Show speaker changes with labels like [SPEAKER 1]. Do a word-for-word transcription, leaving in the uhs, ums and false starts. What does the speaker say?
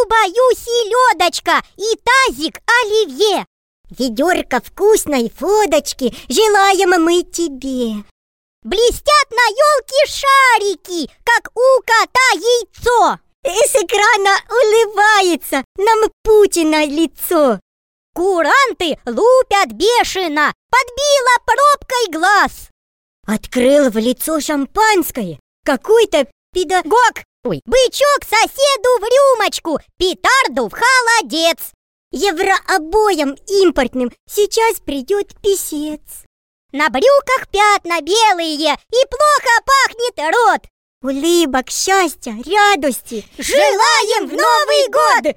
[SPEAKER 1] баю селедочка и тазик оливье.
[SPEAKER 2] Ведерко вкусной водочки желаем мы тебе.
[SPEAKER 1] Блестят на елке шарики, как у кота яйцо.
[SPEAKER 2] И с экрана улыбается нам Путина лицо.
[SPEAKER 1] Куранты лупят бешено, подбила пробкой глаз.
[SPEAKER 2] Открыл в лицо шампанское какой-то педагог.
[SPEAKER 1] Ой, бычок соседу в рюмочку, петарду в холодец.
[SPEAKER 2] Еврообоям импортным сейчас придет писец.
[SPEAKER 1] На брюках пятна белые и плохо пахнет рот.
[SPEAKER 2] Улыбок, счастья, радости
[SPEAKER 1] желаем в Новый год!